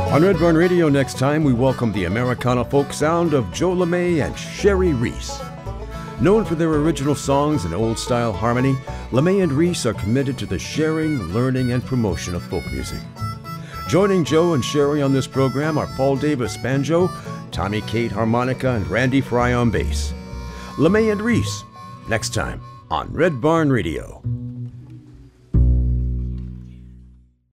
On Red Barn Radio next time, we welcome the Americana folk sound of Joe LeMay and Sherry Reese. Known for their original songs and old-style harmony, LeMay and Reese are committed to the sharing, learning, and promotion of folk music. Joining Joe and Sherry on this program are Paul Davis banjo, Tommy Cate harmonica, and Randy Fry on bass. LeMay and Reese, next time on Red Barn Radio.